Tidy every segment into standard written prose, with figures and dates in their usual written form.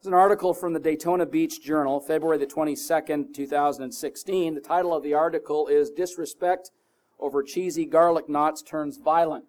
It's an article from the Daytona Beach Journal, February the 22nd, 2016. The title of the article is "Disrespect Over Cheesy Garlic Knots Turns Violent."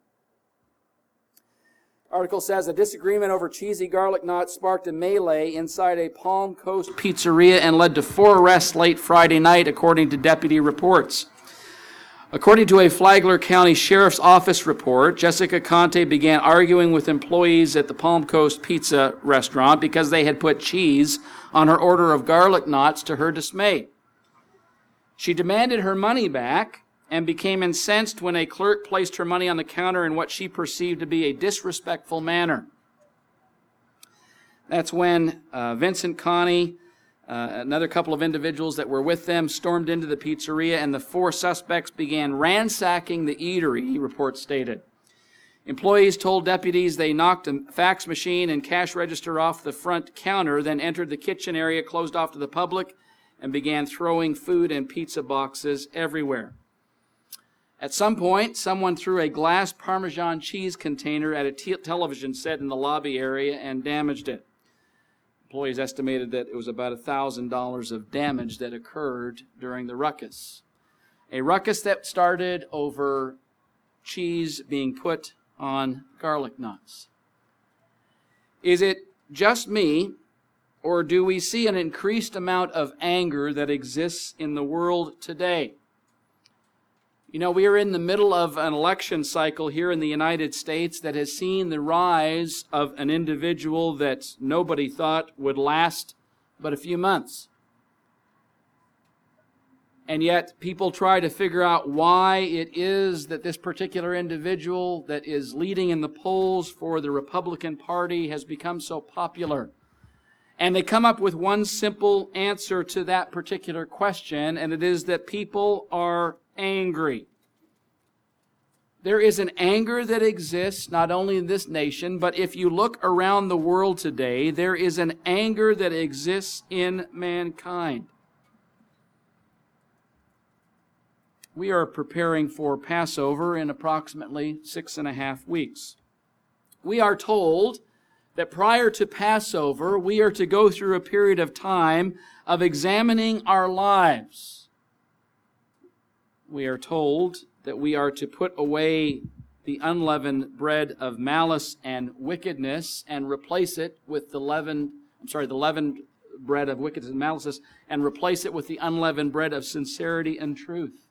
The article says a disagreement over cheesy garlic knots sparked a melee inside a Palm Coast pizzeria and led to 4 arrests late Friday night, according to deputy reports. According to a Flagler County Sheriff's Office report, Jessica Conte began arguing with employees at the Palm Coast Pizza restaurant because they had put cheese on her order of garlic knots, to her dismay. She demanded her money back and became incensed when a clerk placed her money on the counter in what she perceived to be a disrespectful manner. That's when Vincent Connie, another couple of individuals that were with them, stormed into the pizzeria, and the 4 suspects began ransacking the eatery, reports stated. Employees told deputies they knocked a fax machine and cash register off the front counter, then entered the kitchen area closed off to the public and began throwing food and pizza boxes everywhere. At some point, someone threw a glass Parmesan cheese container at a television set in the lobby area and damaged it. Employees estimated that it was about $1,000 of damage that occurred during the ruckus. A ruckus that started over cheese being put on garlic knots. Is it just me, or do we see an increased amount of anger that exists in the world today? You know, we are in the middle of an election cycle here in the United States that has seen the rise of an individual that nobody thought would last but a few months. And yet people try to figure out why it is that this particular individual that is leading in the polls for the Republican Party has become so popular. And they come up with one simple answer to that particular question, and it is that people are angry. There is an anger that exists not only in this nation, but if you look around the world today, there is an anger that exists in mankind. We are preparing for Passover in approximately 6.5 weeks. We are told that prior to Passover, we are to go through a period of time of examining our lives. We are told that we are to put away the unleavened bread of malice and wickedness and replace it with the leavened bread of wickedness and malice, and replace it with the unleavened bread of sincerity and truth.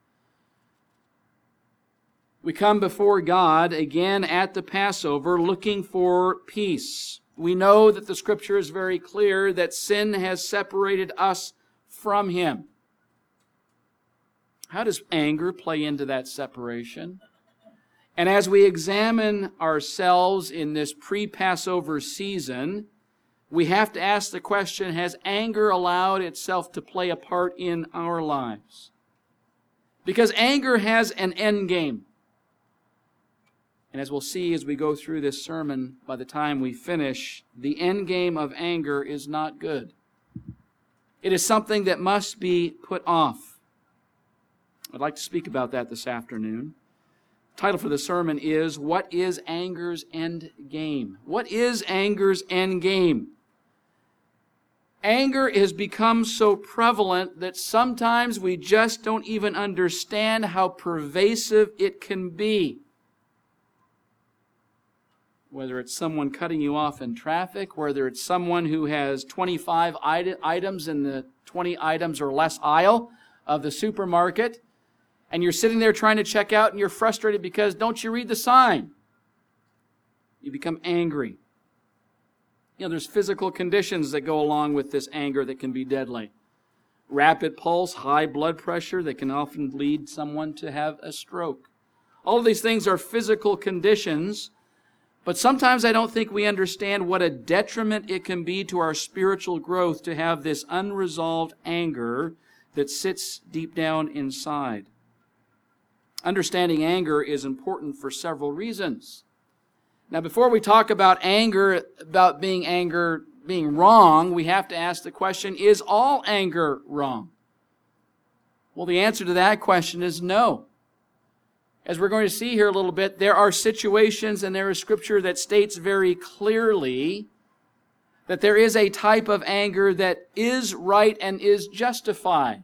We come before God again at the Passover looking for peace. We know that the Scripture is very clear that sin has separated us from Him. How does anger play into that separation? And as we examine ourselves in this pre-Passover season, we have to ask the question, has anger allowed itself to play a part in our lives? Because anger has an end game. And as we'll see as we go through this sermon, by the time we finish, the end game of anger is not good. It is something that must be put off. I'd like to speak about that this afternoon. The title for the sermon is, What is Anger's End Game? What is anger's end game? Anger has become so prevalent that sometimes we just don't even understand how pervasive it can be. Whether it's someone cutting you off in traffic, whether it's someone who has 25 items in the 20 items or less aisle of the supermarket, and you're sitting there trying to check out and you're frustrated because don't you read the sign? You become angry. You know, there's physical conditions that go along with this anger that can be deadly. Rapid pulse, high blood pressure that can often lead someone to have a stroke. All of these things are physical conditions, but sometimes I don't think we understand what a detriment it can be to our spiritual growth to have this unresolved anger that sits deep down inside. Understanding anger is important for several reasons. Now, before we talk about anger being wrong, we have to ask the question, is all anger wrong? Well, the answer to that question is no. As we're going to see here a little bit, there are situations and there is Scripture that states very clearly that there is a type of anger that is right and is justified.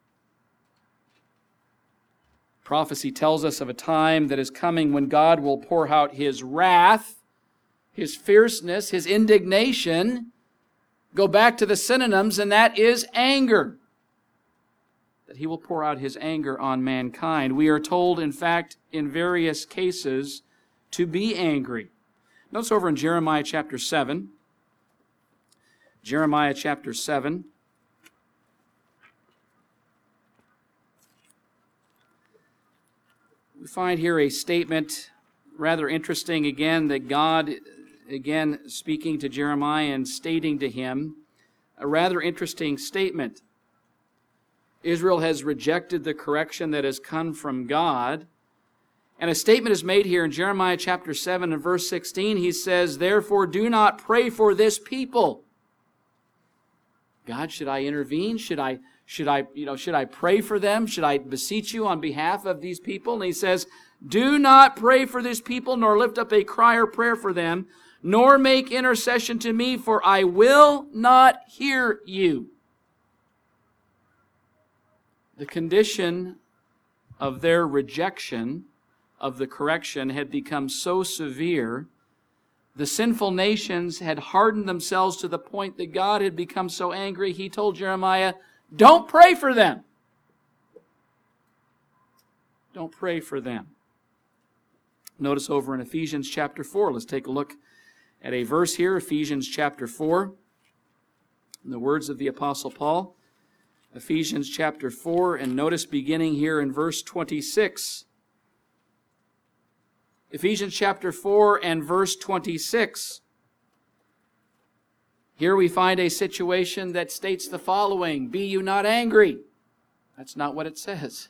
Prophecy tells us of a time that is coming when God will pour out His wrath, His fierceness, His indignation. Go back to the synonyms, and that is anger. That He will pour out His anger on mankind. We are told, in fact, in various cases, to be angry. Notice over in Jeremiah chapter 7. Jeremiah chapter 7. We find here a statement, rather interesting again, that God, again, speaking to Jeremiah and stating to him, a rather interesting statement. Israel has rejected the correction that has come from God. And a statement is made here in Jeremiah chapter 7 and verse 16. He says, "Therefore do not pray for this people." God, should I intervene? Should I pray for them? Should I beseech you on behalf of these people? And he says, "Do not pray for this people, nor lift up a cry or prayer for them, nor make intercession to me, for I will not hear you." The condition of their rejection of the correction had become so severe, the sinful nations had hardened themselves to the point that God had become so angry, He told Jeremiah, "Don't pray for them." Don't pray for them. Notice over in Ephesians chapter 4, let's take a look at a verse here, Ephesians chapter 4, in the words of the Apostle Paul. Ephesians chapter 4, and notice beginning here in verse 26. Ephesians chapter 4 and verse 26. Here we find a situation that states the following: "Be you not angry." That's not what it says.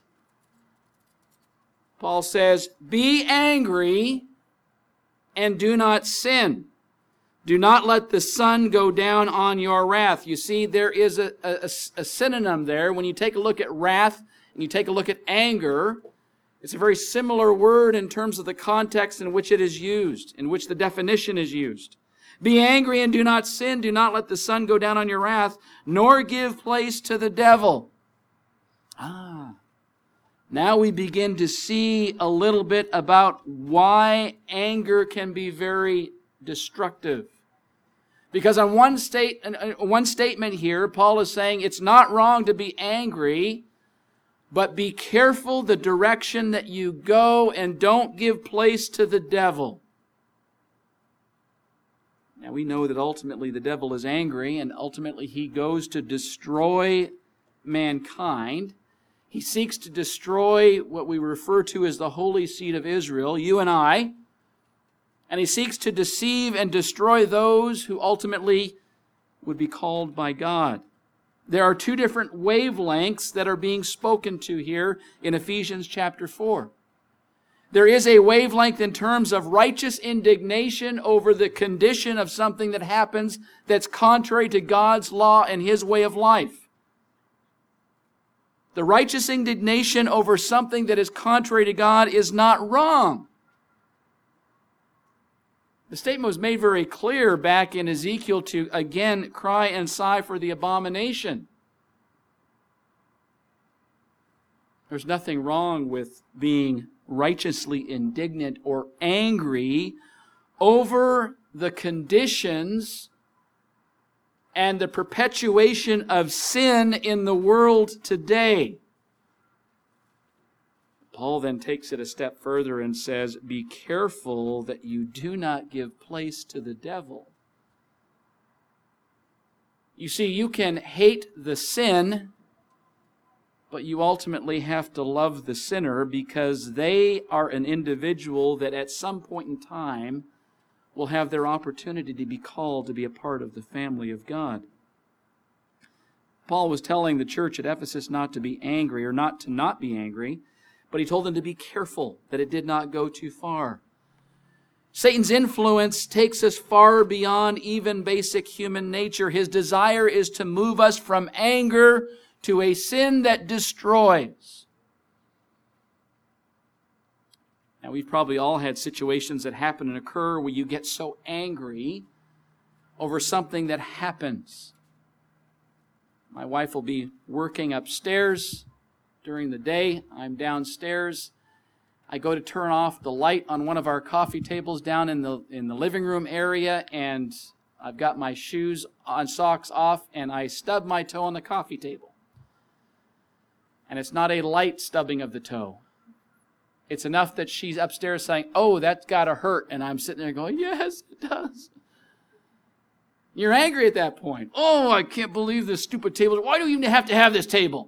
Paul says, "Be angry and do not sin. Do not let the sun go down on your wrath." You see, there is a synonym there. When you take a look at wrath and you take a look at anger, it's a very similar word in terms of the context in which it is used, in which the definition is used. "Be angry and do not sin. Do not let the sun go down on your wrath, nor give place to the devil." Now we begin to see a little bit about why anger can be very destructive. Because on one statement here, Paul is saying it's not wrong to be angry, but be careful the direction that you go and don't give place to the devil. Now we know that ultimately the devil is angry, and ultimately he goes to destroy mankind. He seeks to destroy what we refer to as the holy seed of Israel, you and I. And he seeks to deceive and destroy those who ultimately would be called by God. There are two different wavelengths that are being spoken to here in Ephesians chapter 4. There is a wavelength in terms of righteous indignation over the condition of something that happens that's contrary to God's law and His way of life. The righteous indignation over something that is contrary to God is not wrong. The statement was made very clear back in Ezekiel to again cry and sigh for the abomination. There's nothing wrong with being righteously indignant or angry over the conditions and the perpetuation of sin in the world today. Paul then takes it a step further and says, "Be careful that you do not give place to the devil." You see, you can hate the sin, but you ultimately have to love the sinner, because they are an individual that at some point in time will have their opportunity to be called to be a part of the family of God. Paul was telling the church at Ephesus not to be angry, or not to not be angry, but he told them to be careful that it did not go too far. Satan's influence takes us far beyond even basic human nature. His desire is to move us from anger to a sin that destroys. Now, we've probably all had situations that happen and occur where you get so angry over something that happens. My wife will be working upstairs during the day. I'm downstairs. I go to turn off the light on one of our coffee tables down in the living room area, and I've got my shoes on, socks off, and I stub my toe on the coffee table. And it's not a light stubbing of the toe. It's enough that she's upstairs saying, "Oh, that's got to hurt." And I'm sitting there going, "Yes, it does." You're angry at that point. "Oh, I can't believe this stupid table. Why do you even have to have this table?"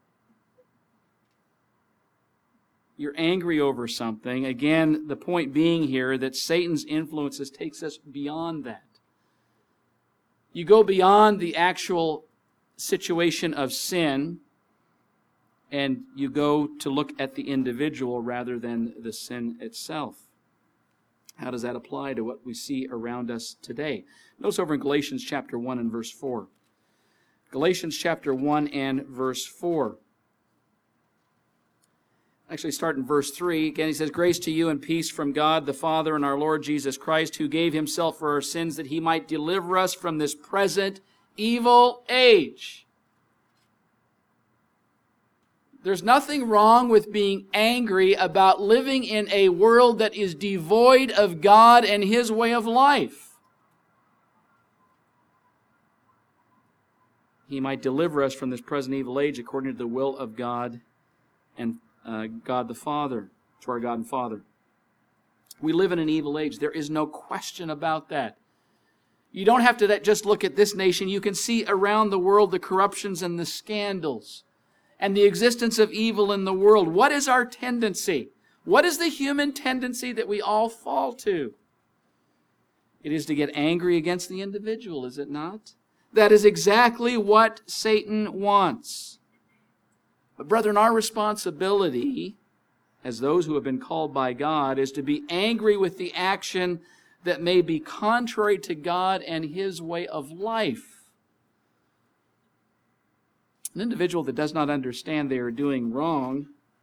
You're angry over something. Again, the point being here that Satan's influences takes us beyond that. You go beyond the actual situation of sin, and you go to look at the individual rather than the sin itself. How does that apply to what we see around us today? Notice over in Galatians chapter 1 and verse 4. Galatians chapter 1 and verse 4. Actually, start in verse 3. Again, he says, "Grace to you and peace from God the Father and our Lord Jesus Christ, who gave himself for our sins that he might deliver us from this present evil age." There's nothing wrong with being angry about living in a world that is devoid of God and his way of life. He might deliver us from this present evil age according to the will of God and God the Father, to our God and Father. We live in an evil age. There is no question about that. You don't have to just look at this nation. You can see around the world the corruptions and the scandals and the existence of evil in the world. What is our tendency? What is the human tendency that we all fall to? It is to get angry against the individual, is it not? That is exactly what Satan wants. But brethren, our responsibility as those who have been called by God is to be angry with the action that may be contrary to God and his way of life. An individual that does not understand they are doing wrong,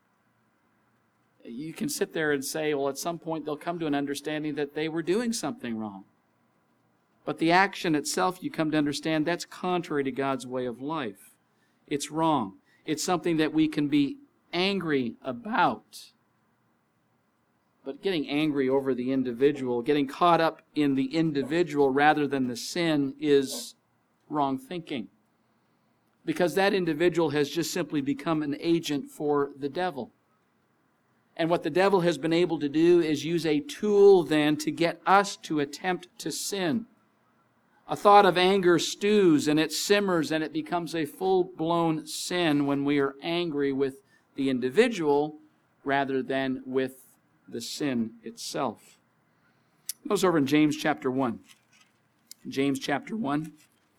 you can sit there and say, well, at some point they'll come to an understanding that they were doing something wrong. But the action itself, you come to understand, that's contrary to God's way of life. It's wrong. It's something that we can be angry about. But getting angry over the individual, getting caught up in the individual rather than the sin is wrong thinking. Because that individual has just simply become an agent for the devil. And what the devil has been able to do is use a tool then to get us to attempt to sin. A thought of anger stews and it simmers and it becomes a full-blown sin when we are angry with the individual rather than with the sin itself. Notice over in James chapter 1. James chapter 1.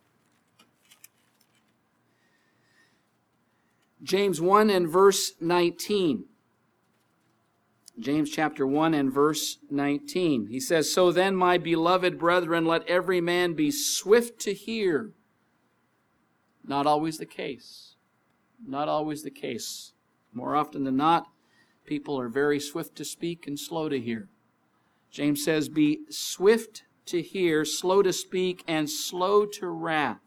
James 1 and verse 19. James chapter 1 and verse 19. He says, "So then, my beloved brethren, let every man be swift to hear." Not always the case. Not always the case. More often than not, people are very swift to speak and slow to hear. James says, be swift to hear, slow to speak, and slow to wrath.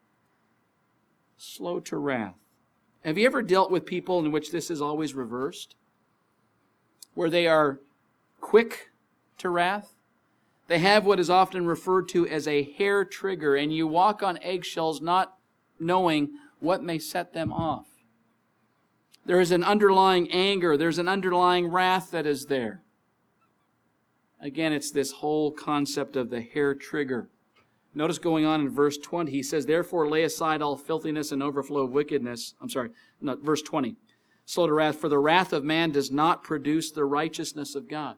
Slow to wrath. Have you ever dealt with people in which this is always reversed? Where they are quick to wrath? They have what is often referred to as a hair trigger, and you walk on eggshells not knowing what may set them off. There is an underlying anger. There's an underlying wrath that is there. Again, it's this whole concept of the hair trigger. Notice going on in verse 20, he says, "Therefore lay aside all filthiness and overflow of wickedness." Verse 20. "Slow to wrath, for the wrath of man does not produce the righteousness of God."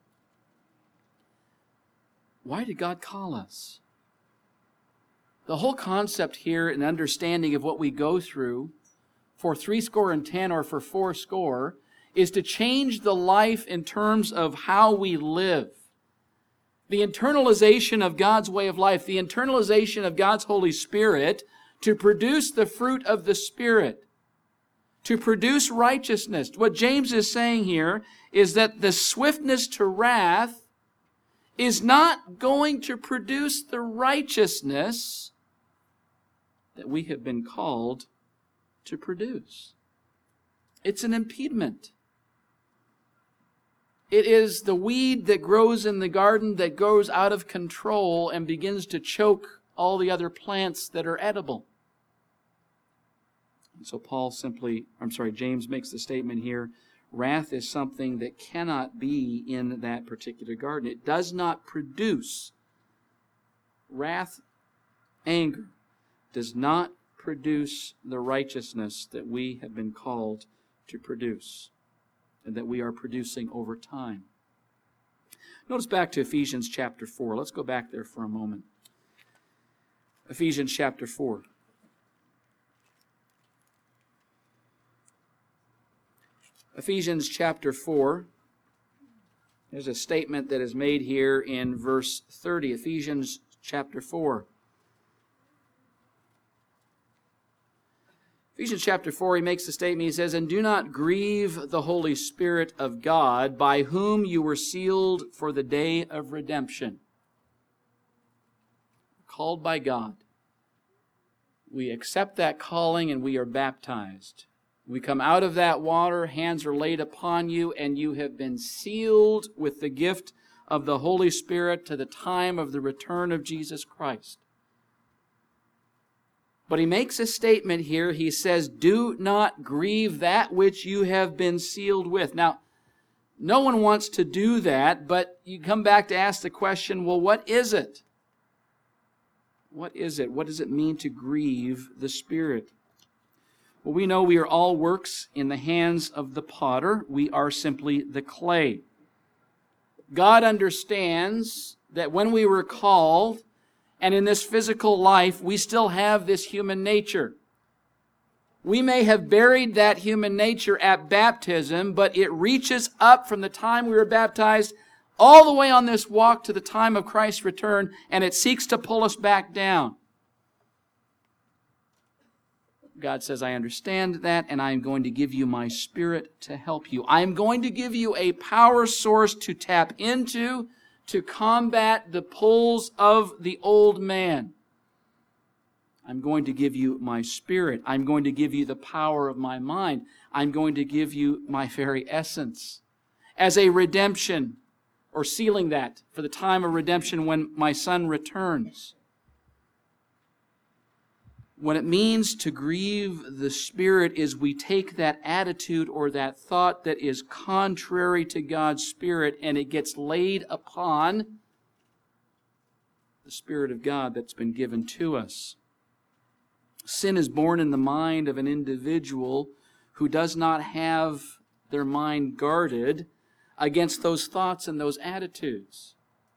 Why did God call us? The whole concept here and understanding of what we go through for 70 or for 80 is to change the life in terms of how we live. The internalization of God's way of life, the internalization of God's Holy Spirit to produce the fruit of the Spirit, to produce righteousness. What James is saying here is that the swiftness to wrath is not going to produce the righteousness that we have been called to produce. It's an impediment. It is the weed that grows in the garden that goes out of control and begins to choke all the other plants that are edible. And so James makes the statement here, wrath is something that cannot be in that particular garden. It does not produce. Wrath, anger, does not produce the righteousness that we have been called to produce and that we are producing over time. Notice back to Ephesians chapter 4. Let's go back there for a moment. Ephesians chapter 4. Ephesians chapter 4. There's a statement that is made here in verse 30. Ephesians chapter 4. Ephesians chapter 4, he makes the statement, he says, "And do not grieve the Holy Spirit of God, by whom you were sealed for the day of redemption." Called by God. We accept that calling and we are baptized. We come out of that water, hands are laid upon you, and you have been sealed with the gift of the Holy Spirit to the time of the return of Jesus Christ. But he makes a statement here. He says, do not grieve that which you have been sealed with. Now, no one wants to do that, but you come back to ask the question, well, what is it? What is it? What does it mean to grieve the Spirit? Well, we know we are all works in the hands of the potter. We are simply the clay. God understands that when we were called, and in this physical life, we still have this human nature. We may have buried that human nature at baptism, but it reaches up from the time we were baptized all the way on this walk to the time of Christ's return, and it seeks to pull us back down. God says, I understand that, and I am going to give you my Spirit to help you. I am going to give you a power source to tap into to combat the pulls of the old man. I'm going to give you my Spirit. I'm going to give you the power of my mind. I'm going to give you my very essence as a redemption, or sealing that for the time of redemption when my Son returns. What it means to grieve the Spirit is we take that attitude or that thought that is contrary to God's Spirit and it gets laid upon the Spirit of God that's been given to us. Sin is born in the mind of an individual who does not have their mind guarded against those thoughts and those attitudes.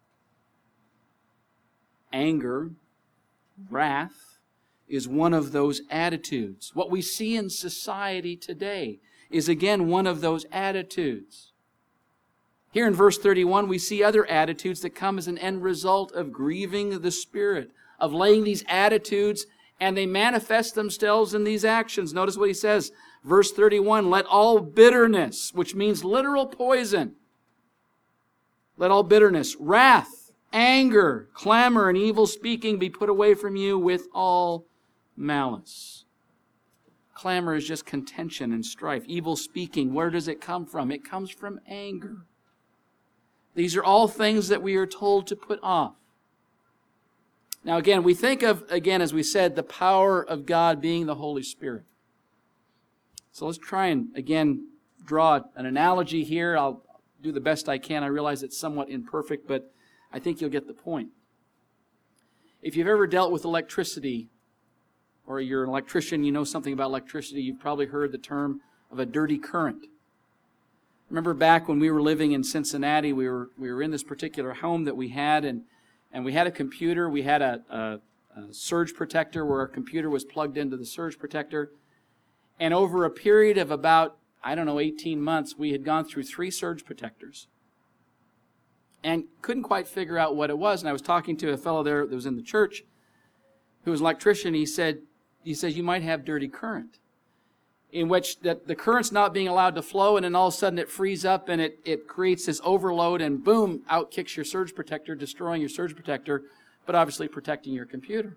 Anger, wrath, is one of those attitudes. What we see in society today is again one of those attitudes. Here in verse 31, we see other attitudes that come as an end result of grieving the Spirit, of laying these attitudes, and they manifest themselves in these actions. Notice what he says, verse 31, let all bitterness, which means literal poison, let all bitterness, wrath, anger, clamor, and evil speaking be put away from you with all malice. Clamor is just contention and strife. Evil speaking, where does it come from? It comes from anger. These are all things that we are told to put off. Now again, we think of, as we said, the power of God being the Holy Spirit. So let's try and, again, draw an analogy here. I'll do the best I can. I realize it's somewhat imperfect, but I think you'll get the point. If you've ever dealt with electricity, or you're an electrician, you know something about electricity, you've probably heard the term of a dirty current. Remember back when we were living in Cincinnati, we were in this particular home that we had, and we had a computer. We had a surge protector where our computer was plugged into the surge protector. And over a period of about, 18 months, we had gone through 3 surge protectors. And couldn't quite figure out what it was. And I was talking to a fellow there that was in the church who was an electrician. He said, you might have dirty current. in which the current's not being allowed to flow, and then all of a sudden it frees up and it creates this overload, and boom, out kicks your surge protector, destroying your surge protector, but obviously protecting your computer.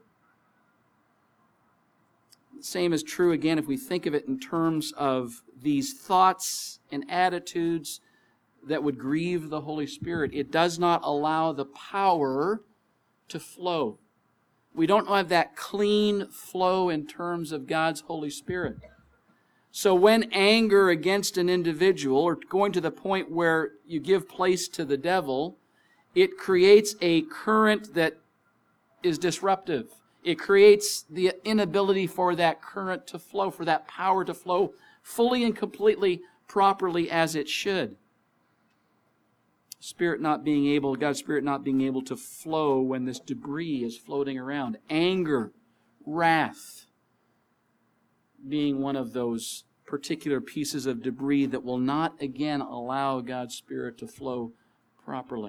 The same is true, again, if we think of it in terms of these thoughts and attitudes that would grieve the Holy Spirit. It does not allow the power to flow. We don't have that clean flow in terms of God's Holy Spirit. So when anger against an individual, or going to the point where you give place to the devil, it creates a current that is disruptive. It creates the inability for that current to flow, for that power to flow fully and completely, properly as it should. God's Spirit not being able to flow when this debris is floating around. Anger, wrath, being one of those particular pieces of debris that will not again allow God's Spirit to flow properly.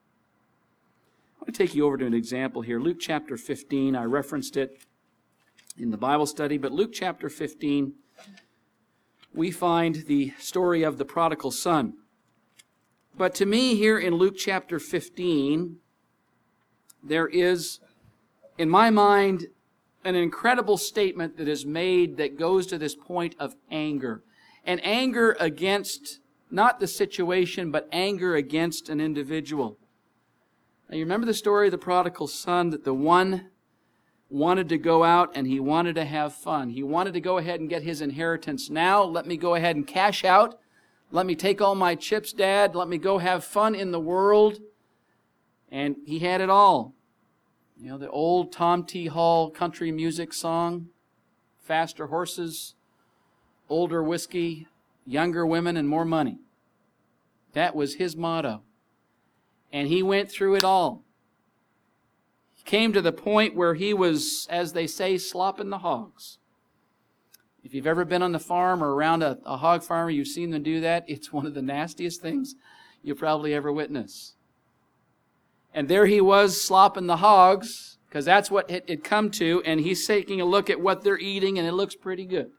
I want to take you over to an example here. Luke chapter 15, I referenced it in the Bible study, but Luke chapter 15, we find the story of the prodigal son. But to me, here in Luke chapter 15, there is, in my mind, an incredible statement that is made that goes to this point of anger. And anger against, not the situation, but anger against an individual. Now, you remember the story of the prodigal son, that the one wanted to go out and he wanted to have fun. He wanted to go ahead and get his inheritance now. Let me go ahead and cash out. Let me take all my chips, Dad. Let me go have fun in the world. And he had it all. You know, the old Tom T. Hall country music song, faster horses, older whiskey, younger women, and more money. That was his motto. And he went through it all. He came to the point where he was, as they say, slopping the hogs. If you've ever been on the farm or around a hog farmer, you've seen them do that. It's one of the nastiest things you'll probably ever witness. And there he was slopping the hogs, because that's what it had come to, and he's taking a look at what they're eating, and it looks pretty good.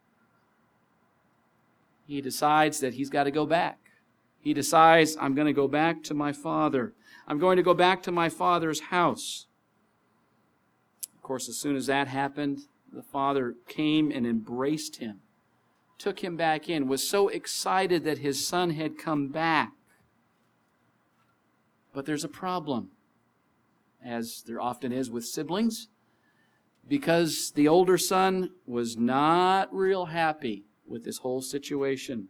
He decides that he's got to go back. He decides, I'm going to go back to my father. I'm going to go back to my father's house. Of course, as soon as that happened, the father came and embraced him, took him back in, was so excited that his son had come back. But there's a problem, as there often is with siblings, because the older son was not real happy with this whole situation.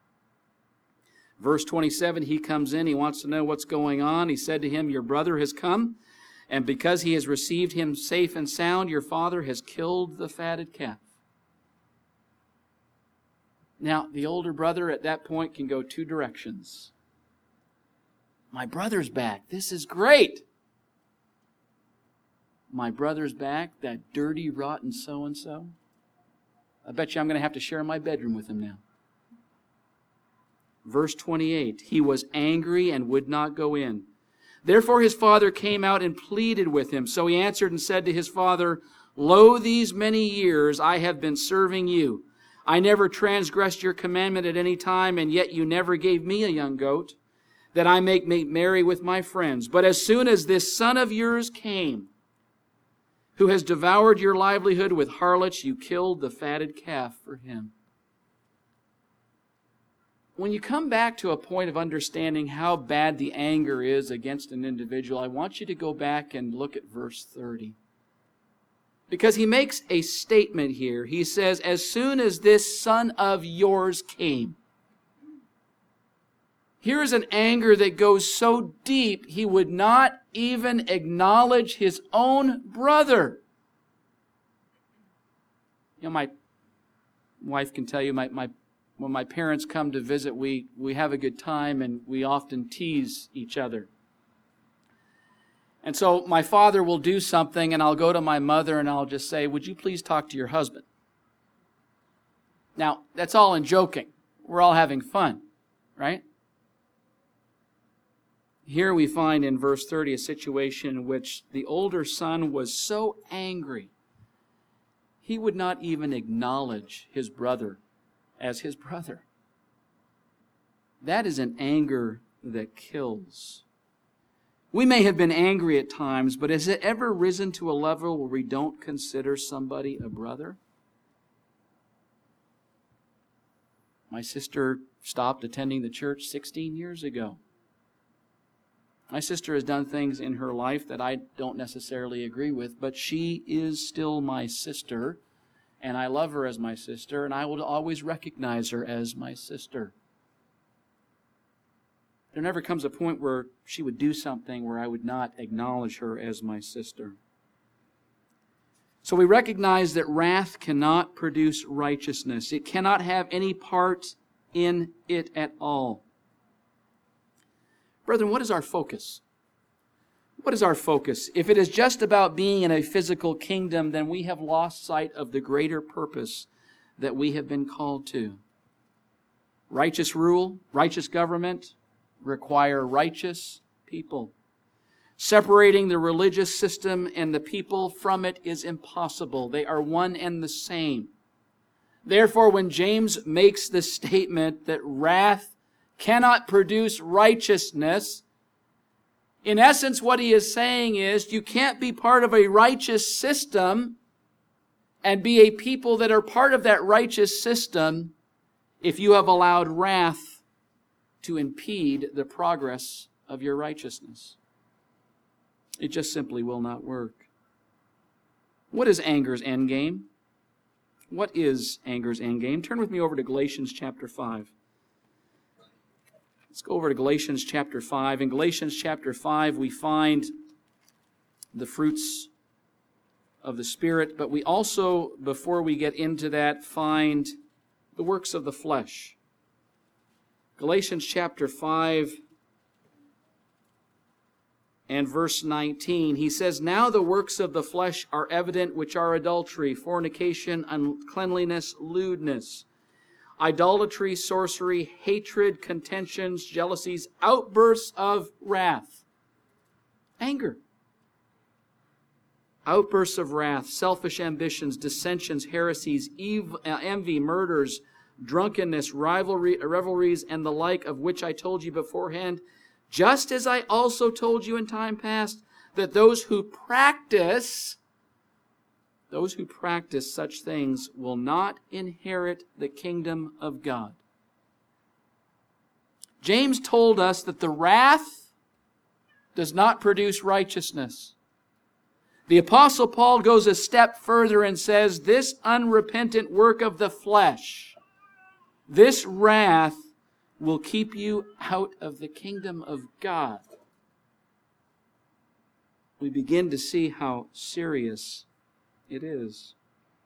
Verse 27, he comes in, he wants to know what's going on. He said to him, your brother has come, and because he has received him safe and sound, your father has killed the fatted calf. Now, the older brother at that point can go two directions. My brother's back. This is great. My brother's back, that dirty, rotten so-and-so. I bet you I'm going to have to share my bedroom with him now. Verse 28, he was angry and would not go in. Therefore his father came out and pleaded with him. So he answered and said to his father, lo, these many years I have been serving you. I never transgressed your commandment at any time, and yet you never gave me a young goat, that I may make merry with my friends. But as soon as this son of yours came, who has devoured your livelihood with harlots, you killed the fatted calf for him. When you come back to a point of understanding how bad the anger is against an individual, I want you to go back and look at verse 30. Because he makes a statement here. He says, as soon as this son of yours came. Here is an anger that goes so deep, he would not even acknowledge his own brother. You know, my wife can tell you, when my parents come to visit, we have a good time, and we often tease each other. And so my father will do something, and I'll go to my mother and I'll just say, would you please talk to your husband? Now, that's all in joking. We're all having fun, right? Here we find in verse 30 a situation in which the older son was so angry. he would not even acknowledge his brother as his brother. That is an anger that kills. We may have been angry at times, but has it ever risen to a level where we don't consider somebody a brother? My sister stopped attending the church 16 years ago. My sister has done things in her life that I don't necessarily agree with, but she is still my sister, and I love her as my sister, and I will always recognize her as my sister. There never comes a point where she would do something where I would not acknowledge her as my sister. So we recognize that wrath cannot produce righteousness. It cannot have any part in it at all. Brethren, what is our focus? What is our focus? If it is just about being in a physical kingdom, then we have lost sight of the greater purpose that we have been called to. Righteous rule, righteous government require righteous people. Separating the religious system and the people from it is impossible. They are one and the same. Therefore, when James makes the statement that wrath cannot produce righteousness, in essence what he is saying is you can't be part of a righteous system and be a people that are part of that righteous system if you have allowed wrath to impede the progress of your righteousness. It just simply will not work. What is anger's endgame? What is anger's endgame? Turn with me over to Galatians chapter 5. Let's go over to Galatians chapter 5. In Galatians chapter 5, we find the fruits of the Spirit, but we also, before we get into that, find the works of the flesh. Galatians chapter 5 and verse 19, he says, "Now the works of the flesh are evident, which are adultery, fornication, uncleanliness, lewdness, idolatry, sorcery, hatred, contentions, jealousies, outbursts of wrath." Anger. Outbursts of wrath, selfish ambitions, dissensions, heresies, envy, murders, drunkenness, revelries, and the like, of which I told you beforehand, just as I also told you in time past, that those who practice such things will not inherit the kingdom of God. James told us that the wrath does not produce righteousness. The Apostle Paul goes a step further and says, this unrepentant work of the flesh, this wrath, will keep you out of the kingdom of God. We begin to see how serious it is.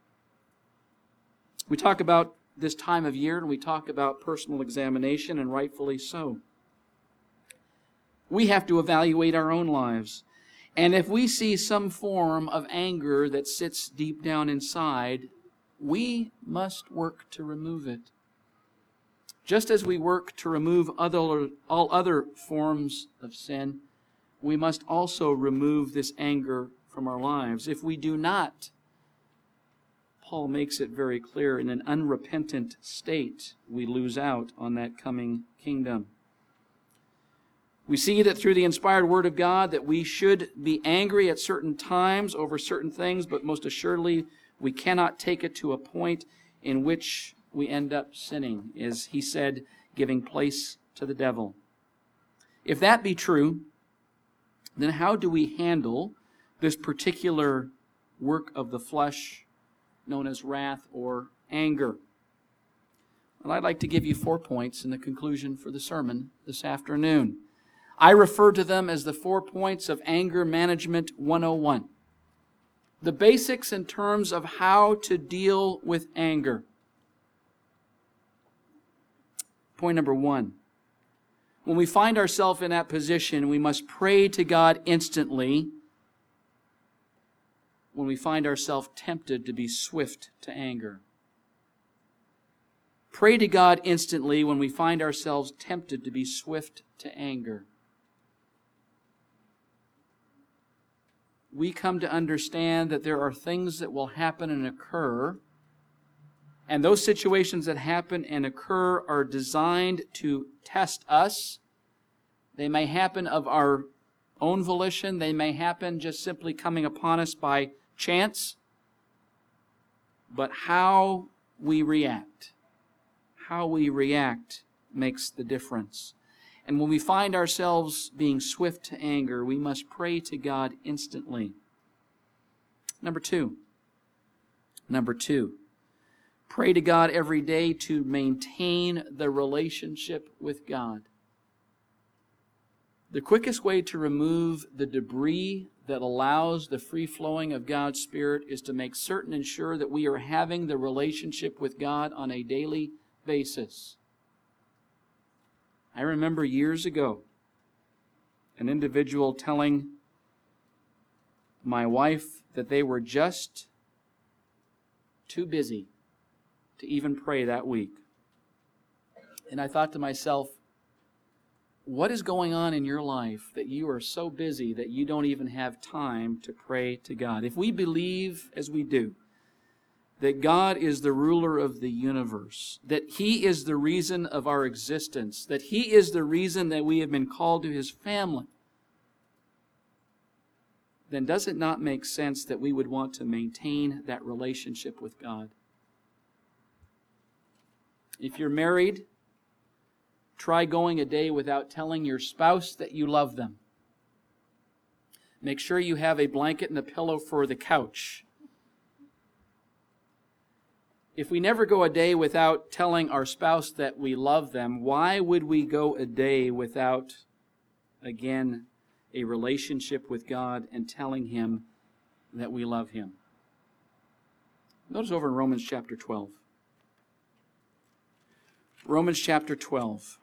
We talk about this time of year and we talk about personal examination, and rightfully so. We have to evaluate our own lives. And if we see some form of anger that sits deep down inside, we must work to remove it. Just as we work to remove all other forms of sin, we must also remove this anger from our lives. If we do not, Paul makes it very clear, in an unrepentant state, we lose out on that coming kingdom. We see that through the inspired Word of God that we should be angry at certain times over certain things, but most assuredly we cannot take it to a point in which we end up sinning, as he said, giving place to the devil. If that be true, then how do we handle this particular work of the flesh known as wrath or anger? Well, I'd like to give you 4 points in the conclusion for the sermon this afternoon. I refer to them as the 4 points of Anger Management 101. The basics in terms of how to deal with anger. Point number 1. When we find ourselves in that position, we must pray to God instantly when we find ourselves tempted to be swift to anger. Pray to God instantly when we find ourselves tempted to be swift to anger. we come to understand that there are things that will happen and occur, and those situations that happen and occur are designed to test us. They may happen of our own volition. They may happen just simply coming upon us by chance. But how we react makes the difference. And when we find ourselves being swift to anger, we must pray to God instantly. Number two, pray to God every day to maintain the relationship with God. The quickest way to remove the debris that allows the free flowing of God's Spirit is to make certain and sure that we are having the relationship with God on a daily basis. I remember years ago an individual telling my wife that they were just too busy to even pray that week. And I thought to myself, what is going on in your life that you are so busy that you don't even have time to pray to God? If we believe, as we do, that God is the ruler of the universe, that He is the reason of our existence, that He is the reason that we have been called to His family, then does it not make sense that we would want to maintain that relationship with God? If you're married, try going a day without telling your spouse that you love them. Make sure you have a blanket and a pillow for the couch. If we never go a day without telling our spouse that we love them, why would we go a day without, again, a relationship with God and telling Him that we love Him? Notice over in Romans chapter 12. Romans chapter 12.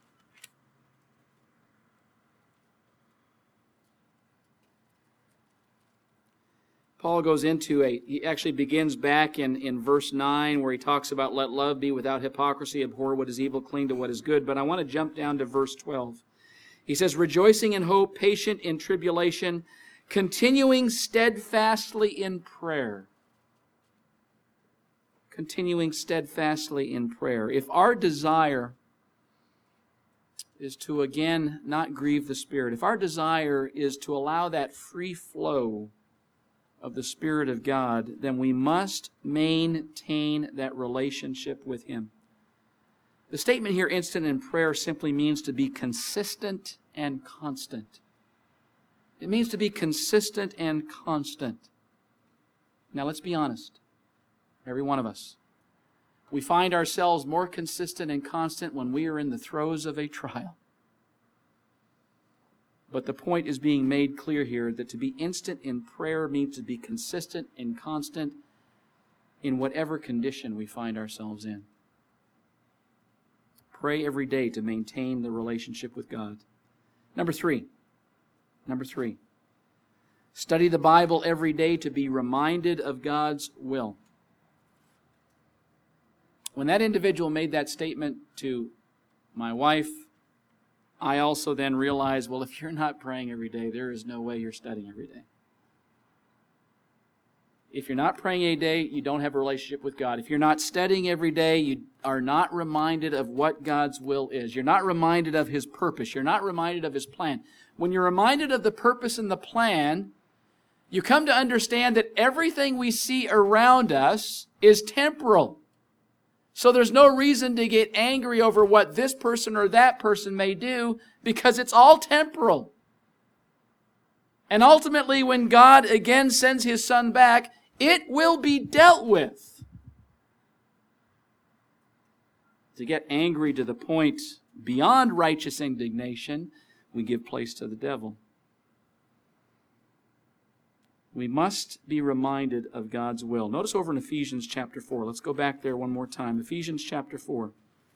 Paul goes into he actually begins back in verse 9 where he talks about let love be without hypocrisy, abhor what is evil, cling to what is good. But I want to jump down to verse 12. He says, rejoicing in hope, patient in tribulation, continuing steadfastly in prayer. Continuing steadfastly in prayer. If our desire is to, again, not grieve the Spirit, if our desire is to allow that free flow of the Spirit of God, then we must maintain that relationship with Him. The statement here, instant in prayer, simply means to be consistent and constant. It means to be consistent and constant. Now let's be honest, every one of us. We find ourselves more consistent and constant when we are in the throes of a trial. But the point is being made clear here that to be instant in prayer means to be consistent and constant in whatever condition we find ourselves in. Pray every day to maintain the relationship with God. Number three. Study the Bible every day to be reminded of God's will. When that individual made that statement to my wife, I also then realized, well, if you're not praying every day, there is no way you're studying every day. If you're not praying every day, you don't have a relationship with God. If you're not studying every day, you are not reminded of what God's will is. You're not reminded of His purpose. You're not reminded of His plan. When you're reminded of the purpose and the plan, you come to understand that everything we see around us is temporal. So there's no reason to get angry over what this person or that person may do, because it's all temporal. And ultimately, when God again sends His Son back, it will be dealt with. To get angry to the point beyond righteous indignation, we give place to the devil. We must be reminded of God's will. Notice over in Ephesians chapter 4. Let's go back there one more time. Ephesians chapter 4.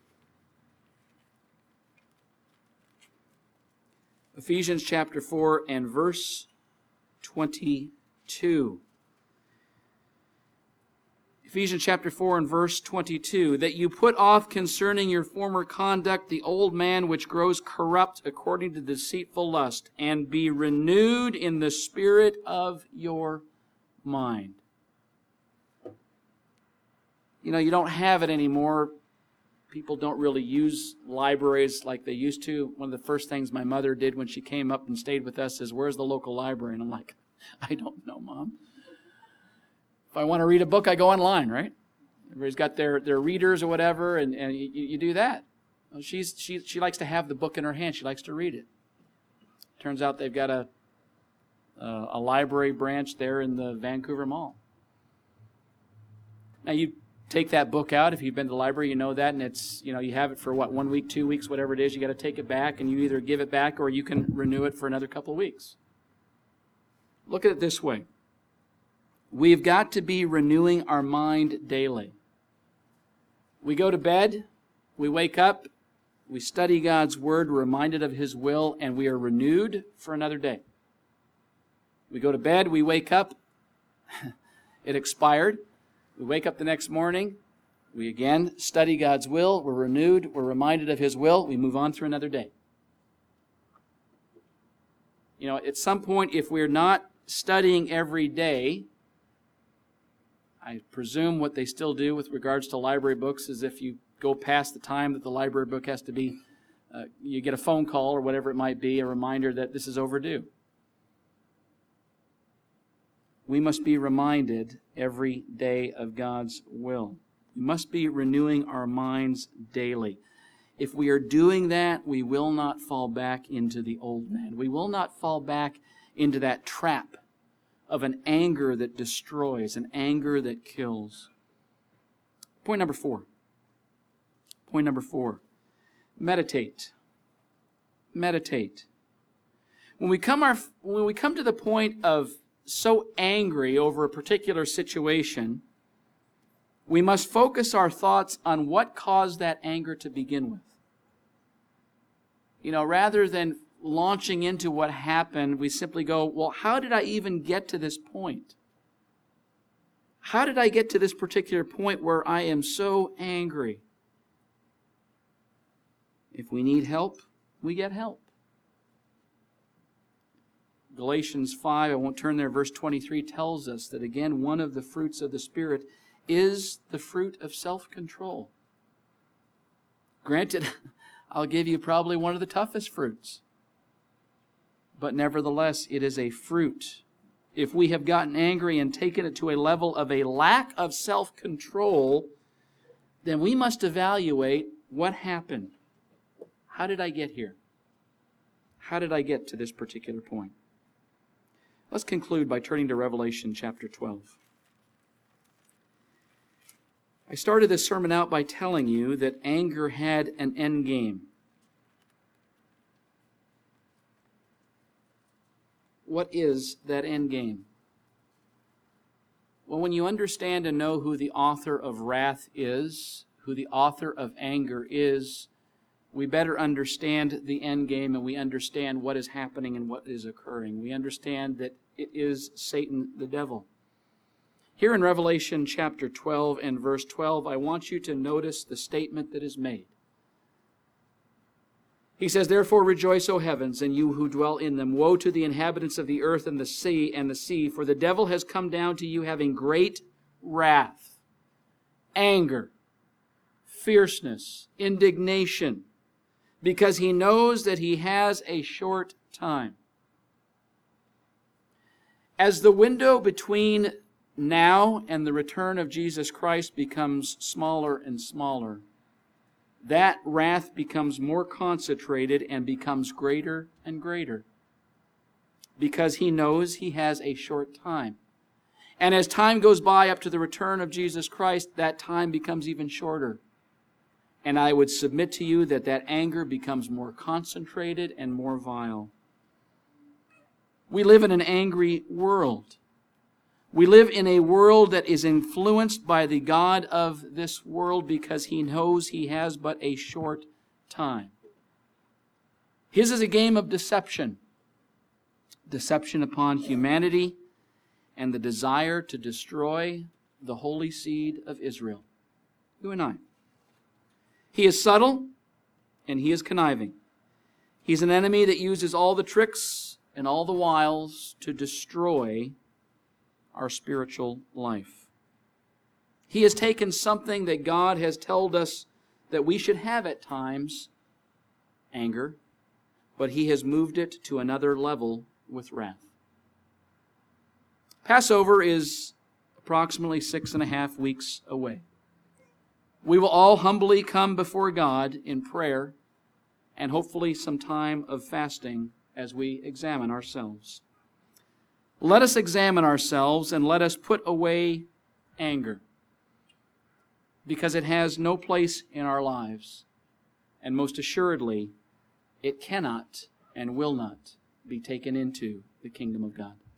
Ephesians chapter 4 and verse 22. Ephesians chapter 4 and verse 22, that you put off concerning your former conduct the old man which grows corrupt according to deceitful lust, and be renewed in the spirit of your mind. You know, you don't have it anymore. People don't really use libraries like they used to. One of the first things my mother did when she came up and stayed with us is, "Where's the local library?" And I'm like, "I don't know, Mom." If I want to read a book, I go online, right? Everybody's got their readers or whatever, and you do that. Well, she likes to have the book in her hand. She likes to read it. Turns out they've got a library branch there in the Vancouver Mall. Now, you take that book out. If you've been to the library, you know that, and it's, you have it for 1 week, 2 weeks, whatever it is. You got to take it back, and you either give it back or you can renew it for another couple of weeks. Look at it this way. We've got to be renewing our mind daily. We go to bed, we wake up, we study God's Word, we're reminded of His will, and we are renewed for another day. We go to bed, we wake up, it expired. We wake up the next morning, we again study God's will, we're renewed, we're reminded of His will, we move on through another day. At some point, if we're not studying every day, I presume what they still do with regards to library books is if you go past the time that the library book has to be, you get a phone call or whatever it might be, a reminder that this is overdue. We must be reminded every day of God's will. We must be renewing our minds daily. If we are doing that, we will not fall back into the old man. We will not fall back into that trap of an anger that destroys, an anger that kills. Point number 4. Point number 4. Meditate. Meditate. When we come to the point of so angry over a particular situation, we must focus our thoughts on what caused that anger to begin with. Rather than launching into what happened, we simply go, well, how did I even get to this point? How did I get to this particular point where I am so angry? If we need help, we get help. Galatians 5, I won't turn there, verse 23 tells us that, again, one of the fruits of the Spirit is the fruit of self-control. Granted, I'll give you probably one of the toughest fruits. But nevertheless, it is a fruit. If we have gotten angry and taken it to a level of a lack of self-control, then we must evaluate what happened. How did I get here? How did I get to this particular point? Let's conclude by turning to Revelation chapter 12. I started this sermon out by telling you that anger had an end game. What is that end game? Well, when you understand and know who the author of wrath is, who the author of anger is, we better understand the end game, and we understand what is happening and what is occurring. We understand that it is Satan, the devil. Here in Revelation chapter 12 and verse 12, I want you to notice the statement that is made. He says, "Therefore rejoice, O heavens, and you who dwell in them. Woe to the inhabitants of the earth and the sea, for the devil has come down to you having great wrath, anger, fierceness, indignation, because he knows that he has a short time." As the window between now and the return of Jesus Christ becomes smaller and smaller, that wrath becomes more concentrated and becomes greater and greater, because he knows he has a short time. And as time goes by up to the return of Jesus Christ, that time becomes even shorter. And I would submit to you that that anger becomes more concentrated and more vile. We live in an angry world. We live in a world that is influenced by the God of this world because he knows he has but a short time. His is a game of deception. Deception upon humanity and the desire to destroy the holy seed of Israel, you and I. He is subtle and he is conniving. He's an enemy that uses all the tricks and all the wiles to destroy our spiritual life. He has taken something that God has told us that we should have at times, anger, but he has moved it to another level with wrath. Passover is approximately 6.5 weeks away. We will all humbly come before God in prayer and hopefully some time of fasting as we examine ourselves. Let us examine ourselves and let us put away anger, because it has no place in our lives, and most assuredly, it cannot and will not be taken into the kingdom of God.